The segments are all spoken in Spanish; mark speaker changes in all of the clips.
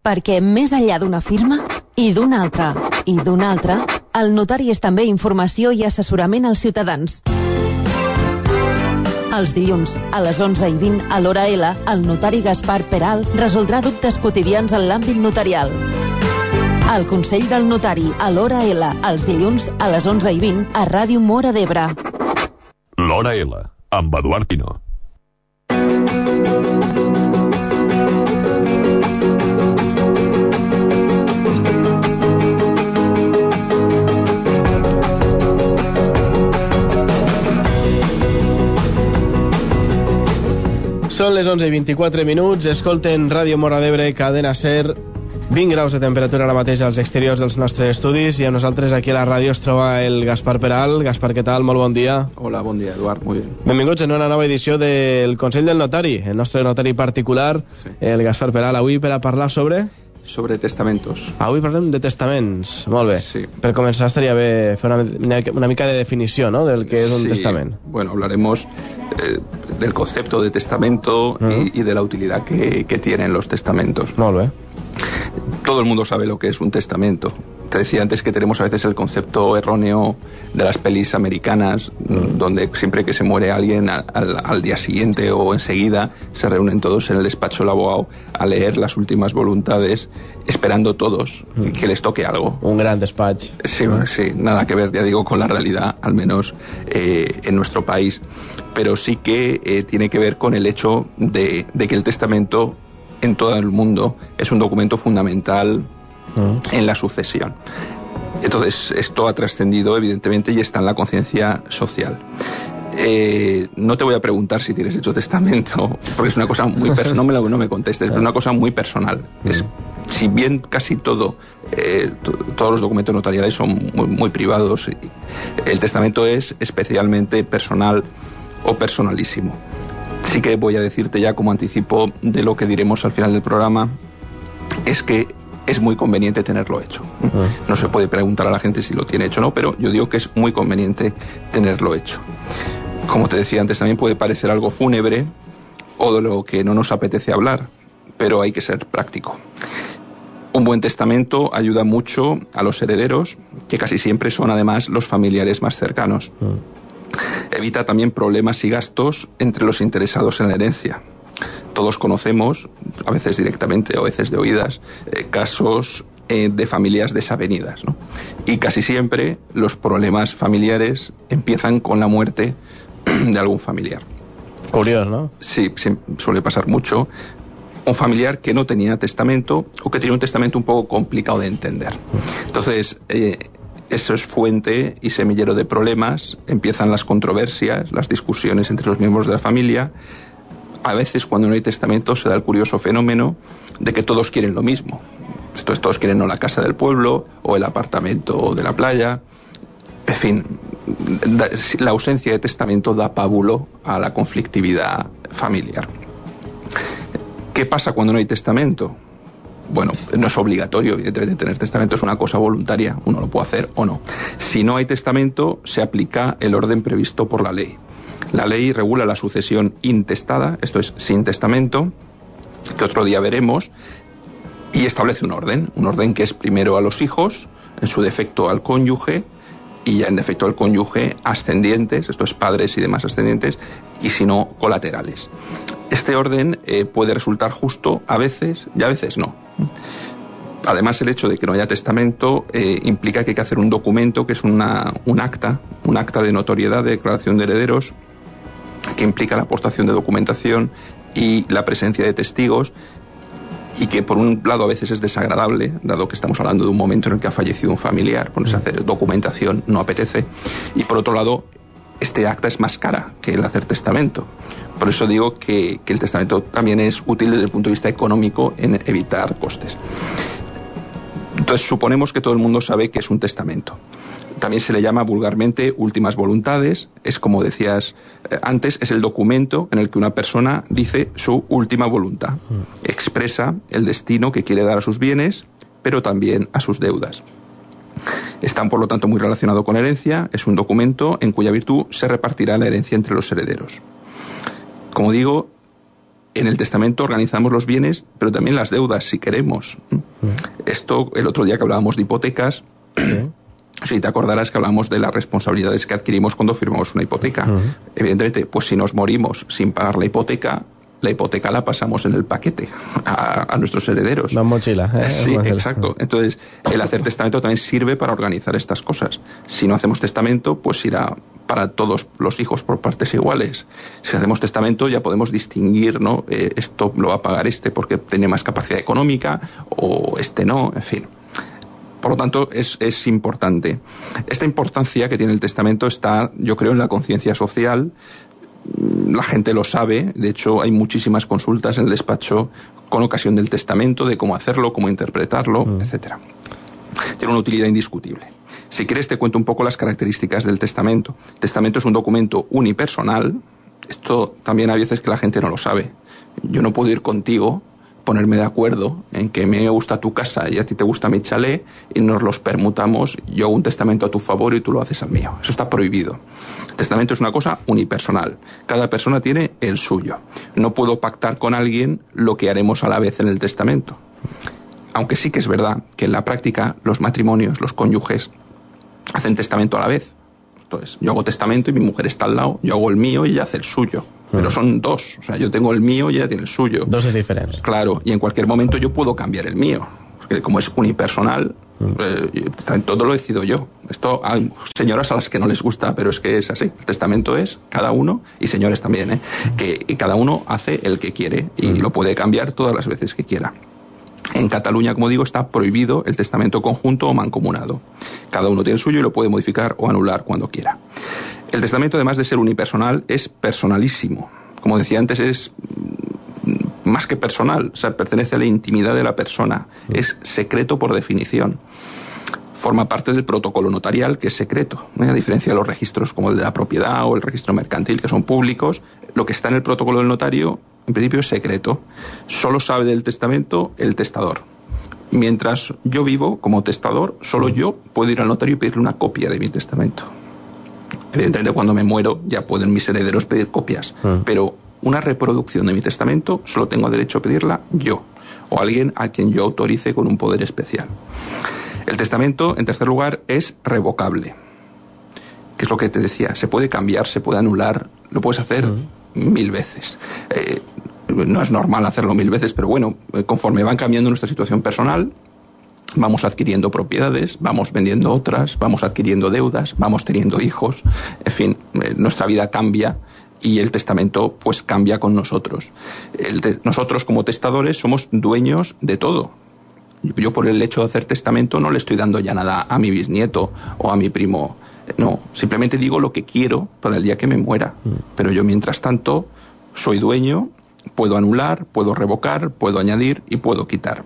Speaker 1: perquè més enllà d'una firma, i d'una altra, el notari és també informació i assessorament als ciutadans. Els dilluns, a les 11:20, a l'hora L, el notari Gaspar Peral resoldrà dubtes quotidians en l'àmbit notarial. El Consell del Notari, a l'hora L, els dilluns, a les 11:20, a Ràdio Móra d'Ebre.
Speaker 2: L'hora L, amb Eduard Pino.
Speaker 3: Són les 11:24, escolten Ràdio Móra d'Ebre, Cadena Ser, 20 graus de temperatura ara mateix als exteriors dels nostres estudis, i a nosaltres aquí a la ràdio es troba el Gaspar Peral. Gaspar, què tal? Molt bon dia.
Speaker 4: Hola, bon dia, Eduard, molt bé.
Speaker 3: Benvinguts en una nova edició del Consell del Notari, el nostre notari particular, sí. El Gaspar Peral, avui per a parlar sobre
Speaker 4: testamentos.
Speaker 3: Avui parlem de testaments, molt bé.
Speaker 4: Sí.
Speaker 3: Per començar estaria bé fer una mica de definició, ¿no?, del que es un testament.
Speaker 4: Bueno, hablaremos del concepto de testamento y de la utilidad que tienen los testamentos.
Speaker 3: Molt bé.
Speaker 4: Todo el mundo sabe lo que es un testamento. Te decía antes que tenemos a veces el concepto erróneo de las pelis americanas, donde siempre que se muere alguien al día siguiente o enseguida se reúnen todos en el despacho del abogado a leer las últimas voluntades, esperando todos que les toque algo.
Speaker 3: Un gran despacho.
Speaker 4: Sí, sí, nada que ver, ya digo, con la realidad, al menos en nuestro país. Pero sí que tiene que ver con el hecho de que el testamento en todo el mundo es un documento fundamental en la sucesión. Entonces, esto ha trascendido, evidentemente, y está en la conciencia social. No te voy a preguntar si tienes hecho testamento, porque es una cosa muy personal. No me contestes, pero es una cosa muy personal. Si bien casi todos los documentos notariales son muy privados, el testamento es especialmente personal o personalísimo. Sí que voy a decirte ya como anticipo de lo que diremos al final del programa, es que es muy conveniente tenerlo hecho. No se puede preguntar a la gente si lo tiene hecho o no, pero yo digo que es muy conveniente tenerlo hecho. Como te decía antes, también puede parecer algo fúnebre o de lo que no nos apetece hablar, pero hay que ser práctico. Un buen testamento ayuda mucho a los herederos, que casi siempre son además los familiares más cercanos. Evita también problemas y gastos entre los interesados en la herencia. Todos conocemos, a veces directamente o a veces de oídas, casos de familias desavenidas, ¿no? Y casi siempre los problemas familiares empiezan con la muerte de algún familiar.
Speaker 3: Curioso, ¿no?
Speaker 4: Sí, suele pasar mucho. Un familiar que no tenía testamento o que tenía un testamento un poco complicado de entender. Entonces, eso es fuente y semillero de problemas. Empiezan las controversias, las discusiones entre los miembros de la familia. A veces, cuando no hay testamento, se da el curioso fenómeno de que todos quieren lo mismo. Entonces, todos quieren o la casa del pueblo o el apartamento de la playa. En fin, la ausencia de testamento da pábulo a la conflictividad familiar. ¿Qué pasa cuando no hay testamento? Bueno, no es obligatorio, evidentemente, tener testamento, es una cosa voluntaria, uno lo puede hacer o no. Si no hay testamento, se aplica el orden previsto por la ley. La ley regula la sucesión intestada, esto es, sin testamento, que otro día veremos, y establece un orden que es primero a los hijos, en su defecto al cónyuge, y ya en defecto al cónyuge ascendientes, esto es, padres y demás ascendientes, y si no, colaterales. Este orden puede resultar justo a veces y a veces no. Además, el hecho de que no haya testamento implica que hay que hacer un documento que es un acta de notoriedad, de declaración de herederos, que implica la aportación de documentación y la presencia de testigos, y que por un lado a veces es desagradable, dado que estamos hablando de un momento en el que ha fallecido un familiar, ponerse a hacer documentación no apetece, y por otro lado este acta es más cara que el hacer testamento. Por eso digo que el testamento también es útil desde el punto de vista económico en evitar costes. Entonces, suponemos que todo el mundo sabe qué es un testamento. También se le llama vulgarmente últimas voluntades. Es, como decías antes, es el documento en el que una persona dice su última voluntad. Expresa el destino que quiere dar a sus bienes, pero también a sus deudas. Están, por lo tanto, muy relacionado con la herencia. Es un documento en cuya virtud se repartirá la herencia entre los herederos. Como digo, En el testamento organizamos los bienes, pero también las deudas, si queremos. Esto, el otro día que hablábamos de hipotecas, si te acordarás que hablamos de las responsabilidades que adquirimos cuando firmamos una hipoteca. Evidentemente, pues si nos morimos sin pagar la hipoteca la pasamos en el paquete a nuestros herederos.
Speaker 3: La mochila.
Speaker 4: Sí, exacto. Entonces, el hacer testamento también sirve para organizar estas cosas. Si no hacemos testamento, pues irá para todos los hijos por partes iguales. Si hacemos testamento ya podemos distinguir, ¿no? Esto lo va a pagar este porque tiene más capacidad económica o este no, en fin. Por lo tanto, es importante. Esta importancia que tiene el testamento está, yo creo, en la conciencia social. La gente lo sabe, de hecho hay muchísimas consultas en el despacho con ocasión del testamento, de cómo hacerlo, cómo interpretarlo, etcétera. Tiene una utilidad indiscutible. Si quieres te cuento un poco las características del testamento. El testamento es un documento unipersonal. Esto también a veces que la gente no lo sabe. Yo no puedo ir contigo, ponerme de acuerdo en que me gusta tu casa y a ti te gusta mi chalet y nos los permutamos, yo hago un testamento a tu favor y tú lo haces al mío. Eso está prohibido. El testamento es una cosa unipersonal. Cada persona tiene el suyo. No puedo pactar con alguien lo que haremos a la vez en el testamento. Aunque sí que es verdad que en la práctica los matrimonios, los cónyuges, hacen testamento a la vez. Entonces, yo hago testamento y mi mujer está al lado, yo hago el mío y ella hace el suyo. Pero son dos, o sea, yo tengo el mío y ella tiene el suyo.
Speaker 3: Dos es diferente.
Speaker 4: Claro, y en cualquier momento yo puedo cambiar el mío. Porque como es unipersonal, todo lo decido yo. Esto hay señoras a las que no les gusta, pero es que es así. El testamento es cada uno, y señores también, que cada uno hace el que quiere y lo puede cambiar todas las veces que quiera. En Cataluña, como digo, está prohibido el testamento conjunto o mancomunado. Cada uno tiene el suyo y lo puede modificar o anular cuando quiera. El testamento, además de ser unipersonal, es personalísimo. Como decía antes, es más que personal, o sea, pertenece a la intimidad de la persona. Es secreto por definición. Forma parte del protocolo notarial, que es secreto. A diferencia de los registros como el de la propiedad o el registro mercantil, que son públicos, lo que está en el protocolo del notario, en principio, es secreto. Solo sabe del testamento el testador. Mientras yo vivo como testador, solo yo puedo ir al notario y pedirle una copia de mi testamento. Evidentemente, cuando me muero, ya pueden mis herederos pedir copias. Pero una reproducción de mi testamento solo tengo derecho a pedirla yo, o alguien a quien yo autorice con un poder especial. El testamento, en tercer lugar, es revocable. Que es lo que te decía, se puede cambiar, se puede anular, lo puedes hacer 1000 veces. No es normal hacerlo 1000 veces, pero bueno, conforme van cambiando nuestra situación personal, vamos adquiriendo propiedades, vamos vendiendo otras, vamos adquiriendo deudas, vamos teniendo hijos, en fin, nuestra vida cambia y el testamento pues cambia con nosotros. Nosotros como testadores somos dueños de todo. Yo por el hecho de hacer testamento no le estoy dando ya nada a mi bisnieto o a mi primo. No, simplemente digo lo que quiero para el día que me muera. Pero yo mientras tanto soy dueño, puedo anular, puedo revocar, puedo añadir y puedo quitar.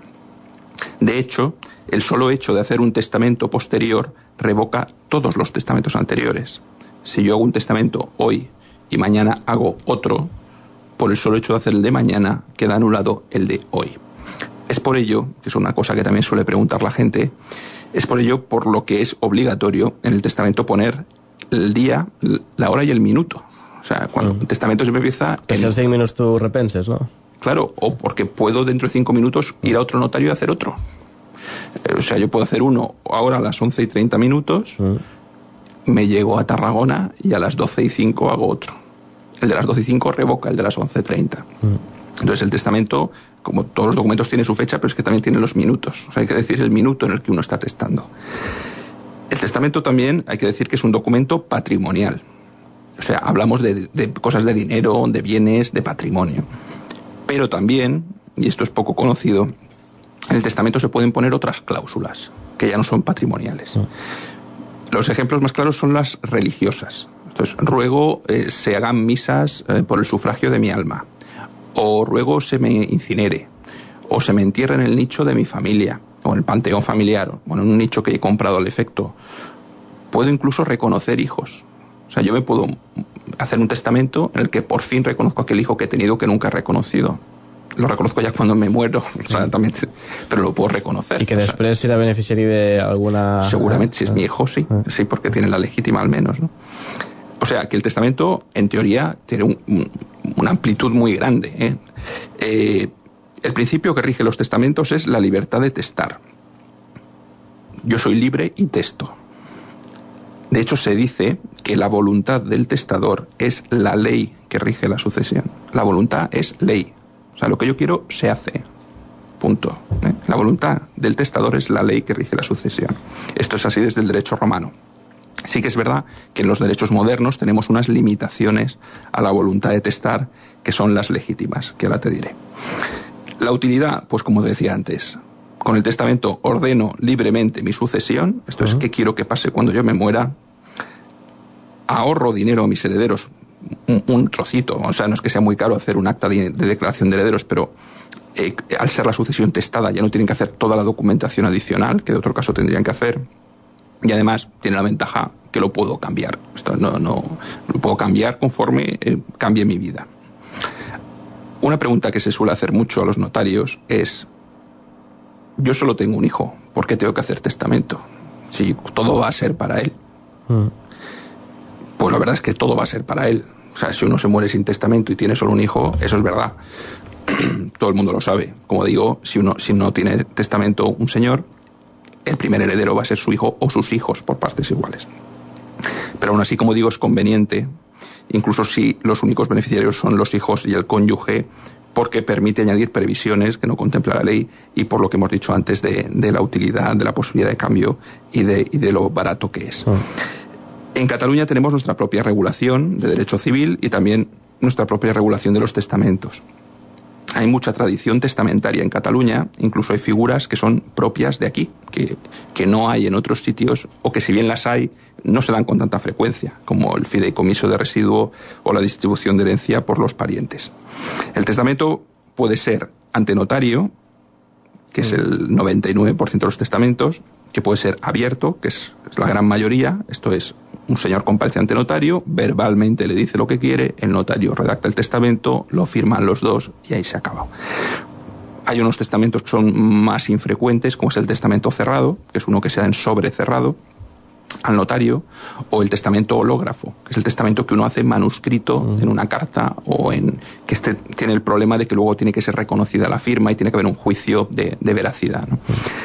Speaker 4: De hecho, el solo hecho de hacer un testamento posterior revoca todos los testamentos anteriores. Si yo hago un testamento hoy y mañana hago otro, por el solo hecho de hacer el de mañana queda anulado el de hoy. Es por ello, que es una cosa que también suele preguntar la gente, es por ello por lo que es obligatorio en el testamento poner el día, la hora y el minuto. O sea, cuando el testamento siempre empieza...
Speaker 3: Que en 5 minutos tú repenses, ¿no?
Speaker 4: Claro, o porque puedo dentro de 5 minutos ir a otro notario y hacer otro. O sea, yo puedo hacer uno ahora a las 11:30, me llego a Tarragona y a las 12:05 hago otro. El de las 12:05 revoca el de las 11:30. Entonces el testamento, como todos los documentos, tiene su fecha, pero es que también tiene los minutos. O sea, hay que decir el minuto en el que uno está testando. El testamento también hay que decir que es un documento patrimonial. O sea, hablamos de cosas de dinero, de bienes, de patrimonio. Pero también, y esto es poco conocido, en el testamento se pueden poner otras cláusulas, que ya no son patrimoniales. Los ejemplos más claros son las religiosas. Entonces, ruego se hagan misas por el sufragio de mi alma. O ruego se me incinere. O se me entierre en el nicho de mi familia. O en el panteón familiar. Bueno, en un nicho que he comprado al efecto. Puedo incluso reconocer hijos. O sea, yo me puedo hacer un testamento en el que por fin reconozco aquel hijo que he tenido que nunca he reconocido. Lo reconozco ya cuando me muero, o sea, también, pero lo puedo reconocer.
Speaker 3: ¿Y que después será beneficiario de alguna...?
Speaker 4: Seguramente, si es mi hijo, sí, porque tiene la legítima al menos, ¿no? O sea, que el testamento, en teoría, tiene una amplitud muy grande. El principio que rige los testamentos es la libertad de testar. Yo soy libre y testo. De hecho, se dice que la voluntad del testador es la ley que rige la sucesión. La voluntad es ley. O sea, lo que yo quiero se hace. Punto. La voluntad del testador es la ley que rige la sucesión. Esto es así desde el derecho romano. Sí que es verdad que en los derechos modernos tenemos unas limitaciones a la voluntad de testar que son las legítimas, que ahora te diré. La utilidad, pues como decía antes, con el testamento ordeno libremente mi sucesión, esto es qué quiero que pase cuando yo me muera, ahorro dinero a mis herederos, un trocito, o sea, no es que sea muy caro hacer un acta de declaración de herederos, pero al ser la sucesión testada ya no tienen que hacer toda la documentación adicional que de otro caso tendrían que hacer, y además tiene la ventaja que lo puedo cambiar. Esto no lo puedo cambiar conforme cambie mi vida. Una pregunta que se suele hacer mucho a los notarios es: yo solo tengo un hijo, ¿por qué tengo que hacer testamento? Si todo va a ser para él. Pues la verdad es que todo va a ser para él. O sea, si uno se muere sin testamento y tiene solo un hijo, eso es verdad. Todo el mundo lo sabe. Como digo, si no tiene testamento un señor, el primer heredero va a ser su hijo o sus hijos por partes iguales. Pero aún así, como digo, es conveniente, incluso si los únicos beneficiarios son los hijos y el cónyuge, porque permite añadir previsiones que no contempla la ley y por lo que hemos dicho antes de la utilidad, de la posibilidad de cambio y de lo barato que es. En Cataluña tenemos nuestra propia regulación de derecho civil y también nuestra propia regulación de los testamentos. Hay mucha tradición testamentaria en Cataluña, incluso hay figuras que son propias de aquí, que no hay en otros sitios, o que si bien las hay, no se dan con tanta frecuencia, como el fideicomiso de residuo o la distribución de herencia por los parientes. El testamento puede ser ante notario, que es el 99% de los testamentos, que puede ser abierto, que es la gran mayoría, esto es, un señor comparece ante notario, verbalmente le dice lo que quiere, el notario redacta el testamento, lo firman los dos y ahí se acaba. Hay unos testamentos que son más infrecuentes, como es el testamento cerrado, que es uno que se da en sobre cerrado al notario, o el testamento hológrafo, que es el testamento que uno hace manuscrito en una carta o que tiene el problema de que luego tiene que ser reconocida la firma y tiene que haber un juicio de veracidad, ¿no?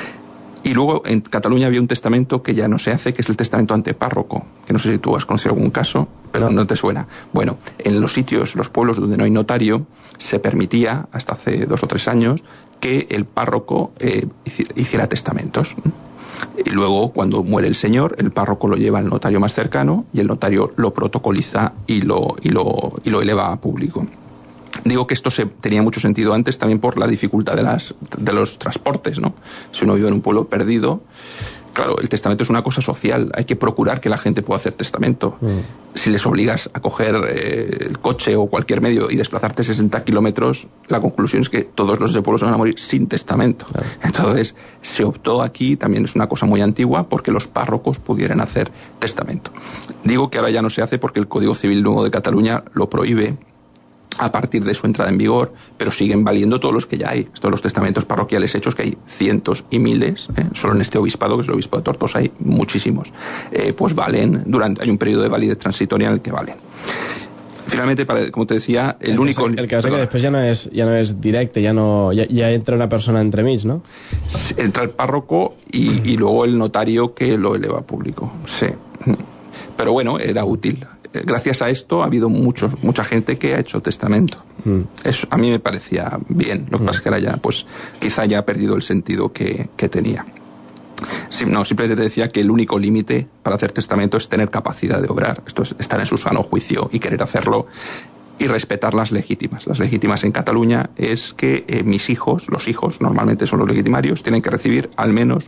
Speaker 4: Y luego en Cataluña había un testamento que ya no se hace, que es el testamento ante párroco, que no sé si tú has conocido algún caso, pero no te suena. Bueno, en los sitios, los pueblos donde no hay notario, se permitía, hasta hace 2 o 3 años, que el párroco hiciera testamentos. Y luego, cuando muere el señor, el párroco lo lleva al notario más cercano y el notario lo protocoliza y lo eleva a público. Digo que esto tenía mucho sentido antes también por la dificultad de los transportes, ¿no? Si uno vive en un pueblo perdido, claro, el testamento es una cosa social, hay que procurar que la gente pueda hacer testamento. Si les obligas a coger el coche o cualquier medio y desplazarte 60 kilómetros, la conclusión es que todos los de pueblo se van a morir sin testamento. Claro. Entonces, se optó aquí, también es una cosa muy antigua, porque los párrocos pudieran hacer testamento. Digo que ahora ya no se hace porque el Código Civil Nuevo de Cataluña lo prohíbe a partir de su entrada en vigor, pero siguen valiendo todos los que ya hay. Estos los testamentos parroquiales hechos, que hay cientos y miles, solo en este obispado, que es el obispado de Tortosa, hay muchísimos, pues valen, hay un periodo de validez transitoria en el que valen. Finalmente, como te decía, el único...
Speaker 3: El que pasa que después ya no es directe, ya entra una persona entremig, ¿no?
Speaker 4: Entra el párroco y luego el notario que lo eleva a público, sí. Pero bueno, era útil. Gracias a esto ha habido mucha gente que ha hecho testamento. Eso a mí me parecía bien. Lo que pasa es que ahora ya, pues, quizá ya ha perdido el sentido que tenía. Simplemente te decía que el único límite para hacer testamento es tener capacidad de obrar. Esto es estar en su sano juicio y querer hacerlo y respetar las legítimas. Las legítimas en Cataluña es que mis hijos, los hijos normalmente son los legitimarios, tienen que recibir al menos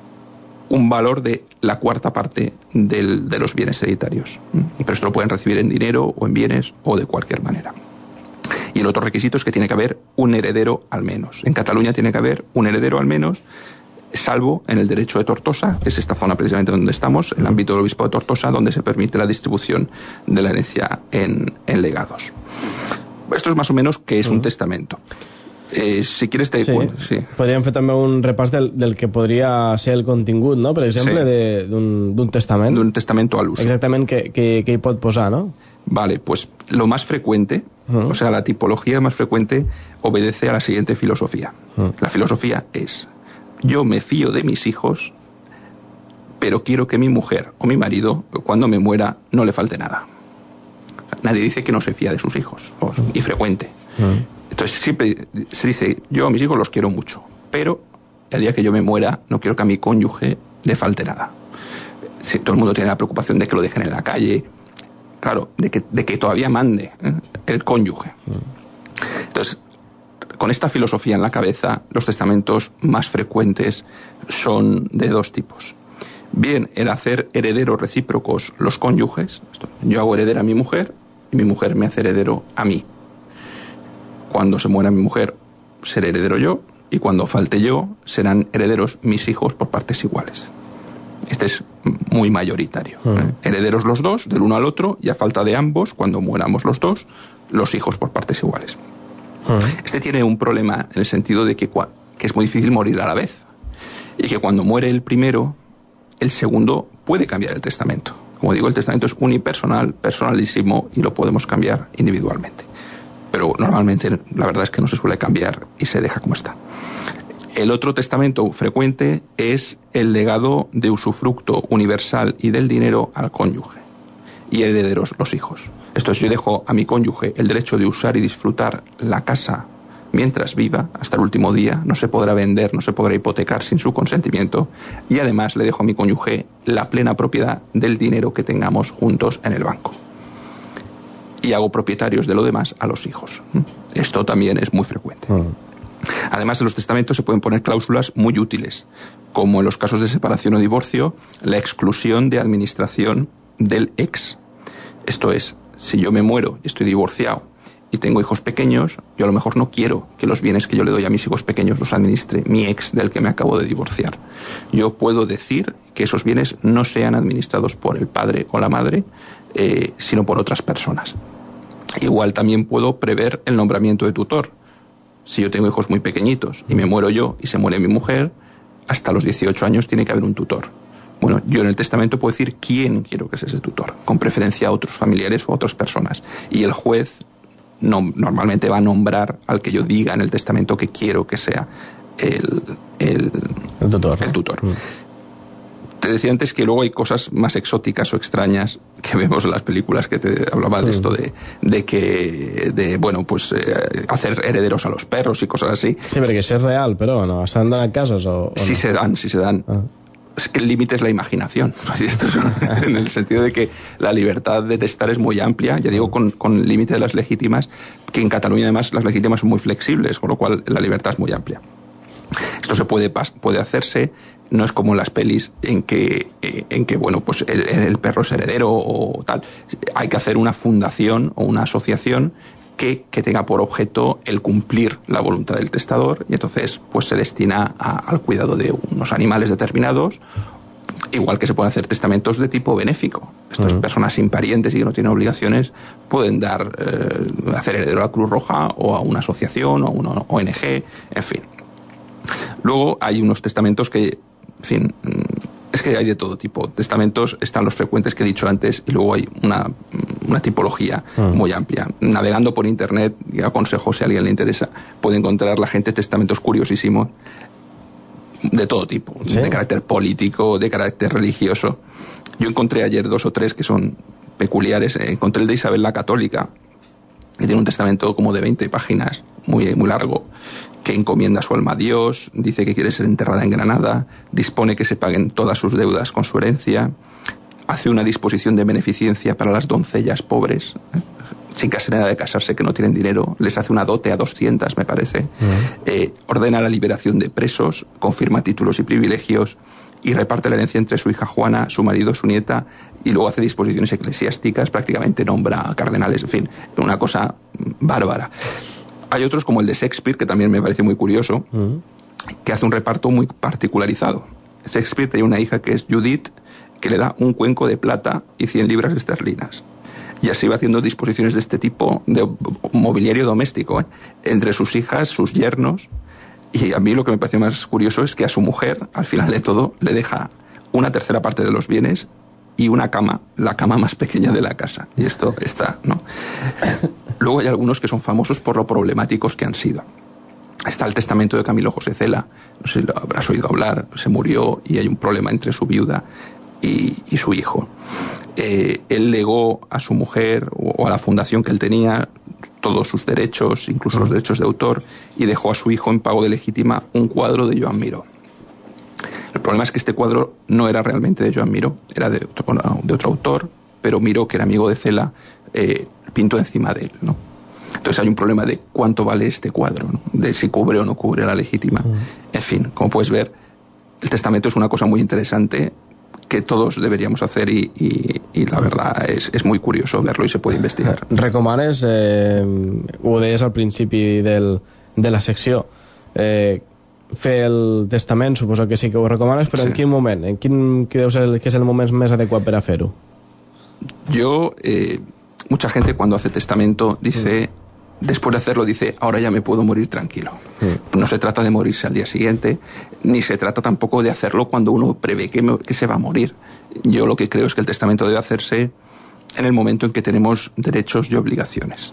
Speaker 4: un valor de la 4ª parte de los bienes hereditarios. Pero esto lo pueden recibir en dinero o en bienes o de cualquier manera. Y el otro requisito es que tiene que haber un heredero al menos. En Cataluña tiene que haber un heredero al menos, salvo en el derecho de Tortosa, que es esta zona precisamente donde estamos, el ámbito del obispado de Tortosa, donde se permite la distribución de la herencia en legados. Esto es más o menos qué es un testamento. Si quieres te cuento. Sí.
Speaker 3: Podríem fer també un repàs del que podria ser el contingut, no? Per exemple, d'un testament.
Speaker 4: De un testamento al uso.
Speaker 3: Exactament, que hi pot posar, ¿no?
Speaker 4: Vale, pues lo más frecuente, o sea, la tipología más frecuente obedece a la siguiente filosofía. La filosofía es: yo me fío de mis hijos, pero quiero que mi mujer o mi marido, cuando me muera, no le falte nada. O sea, nadie dice que no se fía de sus hijos, y frecuente. Entonces siempre se dice: yo a mis hijos los quiero mucho, pero el día que yo me muera no quiero que a mi cónyuge le falte nada. Si todo el mundo tiene la preocupación de que lo dejen en la calle, claro, de que todavía mande el cónyuge. Entonces, con esta filosofía en la cabeza, los testamentos más frecuentes son de dos tipos. Bien, el hacer herederos recíprocos los cónyuges. Yo hago heredera a mi mujer y mi mujer me hace heredero a mí. Cuando se muera mi mujer, seré heredero yo, y cuando falte yo, serán herederos mis hijos por partes iguales. Este es muy mayoritario. Herederos los dos, del uno al otro, y a falta de ambos, cuando muéramos los dos, los hijos por partes iguales. Este tiene un problema en el sentido de que es muy difícil morir a la vez. Y que cuando muere el primero, el segundo puede cambiar el testamento. Como digo, el testamento es unipersonal, personalísimo, y lo podemos cambiar individualmente. Pero normalmente la verdad es que no se suele cambiar y se deja como está. El otro testamento frecuente es el legado de usufructo universal y del dinero al cónyuge y herederos los hijos. Esto es: yo dejo a mi cónyuge el derecho de usar y disfrutar la casa mientras viva, hasta el último día, no se podrá vender, no se podrá hipotecar sin su consentimiento, y además le dejo a mi cónyuge la plena propiedad del dinero que tengamos juntos en el banco. Y hago propietarios de lo demás a los hijos. Esto también es muy frecuente. Además, en los testamentos se pueden poner cláusulas muy útiles, como en los casos de separación o divorcio, la exclusión de administración del ex. Esto es: si yo me muero y estoy divorciado y tengo hijos pequeños, yo a lo mejor no quiero que los bienes que yo le doy a mis hijos pequeños los administre mi ex del que me acabo de divorciar. Yo puedo decir que esos bienes no sean administrados por el padre o la madre, sino por otras personas. Igual también puedo prever el nombramiento de tutor. Si yo tengo hijos muy pequeñitos y me muero yo y se muere mi mujer, hasta los 18 años tiene que haber un tutor. Bueno, yo en el testamento puedo decir quién quiero que sea ese tutor, con preferencia a otros familiares o a otras personas. Y el juez normalmente va a nombrar al que yo diga en el testamento que quiero que sea el tutor. Te decía antes que luego hay cosas más exóticas o extrañas que vemos en las películas, que te hablaba de esto hacer herederos a los perros y cosas así.
Speaker 3: Sí, perquè això és real, però no? ¿Se han dado casos o no?
Speaker 4: Sí se dan. Es que el límite es la imaginación. Esto es en el sentido de que la libertad de testar es muy amplia, ya digo, con el límite de las legítimas, que en Cataluña además las legítimas son muy flexibles, con lo cual la libertad es muy amplia. Esto se puede hacerse, no es como en las pelis en que bueno, pues el perro es heredero o tal. Hay que hacer una fundación o una asociación que tenga por objeto el cumplir la voluntad del testador, y entonces pues se destina al cuidado de unos animales determinados, igual que se pueden hacer testamentos de tipo benéfico. Estas personas sin parientes y que no tienen obligaciones pueden hacer heredero a la Cruz Roja o a una asociación o a una ONG, en fin. Luego hay unos testamentos que, en fin, es que hay de todo tipo. Testamentos están los frecuentes que he dicho antes, y luego hay una tipología muy amplia. Navegando por internet, y aconsejo, si a alguien le interesa, puede encontrar la gente testamentos curiosísimos de todo tipo, ¿sí? De carácter político, de carácter religioso. Yo encontré ayer 2 o 3 que son peculiares. Encontré el de Isabel la Católica, que tiene un testamento como de 20 páginas, muy, muy largo, que encomienda su alma a Dios, dice que quiere ser enterrada en Granada, dispone que se paguen todas sus deudas con su herencia, hace una disposición de beneficencia para las doncellas pobres, sin casi nada de casarse, que no tienen dinero, les hace una dote a 200, me parece, ordena la liberación de presos, confirma títulos y privilegios, y reparte la herencia entre su hija Juana, su marido, su nieta, y luego hace disposiciones eclesiásticas, prácticamente nombra a cardenales, en fin, una cosa bárbara. Hay otros, como el de Shakespeare, que también me parece muy curioso, que hace un reparto muy particularizado. Shakespeare tiene una hija que es Judith, que le da un cuenco de plata y 100 libras esterlinas. Y así va haciendo disposiciones de este tipo, de mobiliario doméstico, entre sus hijas, sus yernos. Y a mí lo que me pareció más curioso es que a su mujer, al final de todo, le deja una tercera parte de los bienes y una cama, la cama más pequeña de la casa. Y esto está, ¿no? Luego hay algunos que son famosos por lo problemáticos que han sido. Está el testamento de Camilo José Cela, no sé si lo habrás oído hablar, se murió y hay un problema entre su viuda y su hijo. Él legó a su mujer o a la fundación que él tenía todos sus derechos, incluso los derechos de autor, y dejó a su hijo en pago de legítima un cuadro de Joan Miró. El problema es que este cuadro no era realmente de Joan Miró, era de otro autor, pero Miró, que era amigo de Cela, pintó encima de él, ¿no? Entonces hay un problema de cuánto vale este cuadro, ¿no? De si cubre o no cubre la legítima. En fin, como puedes ver, el testamento es una cosa muy interesante que todos deberíamos hacer y la verdad és muy curioso verlo i se puede investigar.
Speaker 3: Recomanes, ho deies al principi de la secció, fer el testament, suposo que sí que ho recomanes, però sí. En quin moment? En quin creus que és el moment més adequat per a fer-ho?
Speaker 4: Mucha gente cuando hace testamento dice, después de hacerlo dice, ahora ya me puedo morir tranquilo. No se trata de morirse al día siguiente, ni se trata tampoco de hacerlo cuando uno prevé que se va a morir. Yo lo que creo es que el testamento debe hacerse en el momento en que tenemos derechos y obligaciones.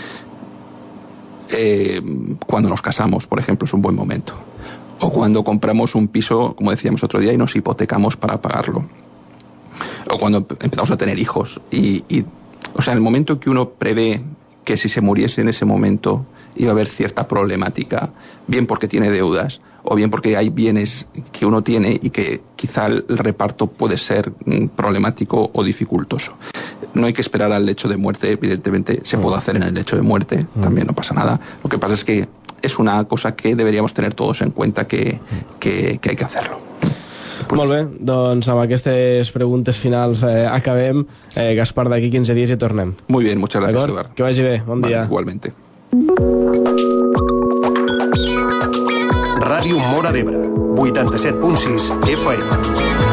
Speaker 4: Cuando nos casamos, por ejemplo, es un buen momento. O cuando compramos un piso, como decíamos otro día, y nos hipotecamos para pagarlo. O cuando empezamos a tener hijos. O sea, en el momento en que uno prevé que si se muriese en ese momento iba a haber cierta problemática, bien porque tiene deudas, o bien porque hay bienes que uno tiene y que quizá el reparto puede ser problemático o dificultoso. No hay que esperar al lecho de muerte, evidentemente se puede hacer en el lecho de muerte, también no pasa nada. Lo que pasa es que es una cosa que deberíamos tener todos en cuenta que hay que hacerlo.
Speaker 3: Molt bé, doncs amb aquestes preguntes finals acabem. Gaspar, d'aquí 15 dies hi tornem.
Speaker 4: Muy bien, muchas gracias, Eduard.
Speaker 3: Que vagi bé, bon dia.
Speaker 4: Igualmente.
Speaker 5: Ràdio Móra d'Ebre, 87.6 FM.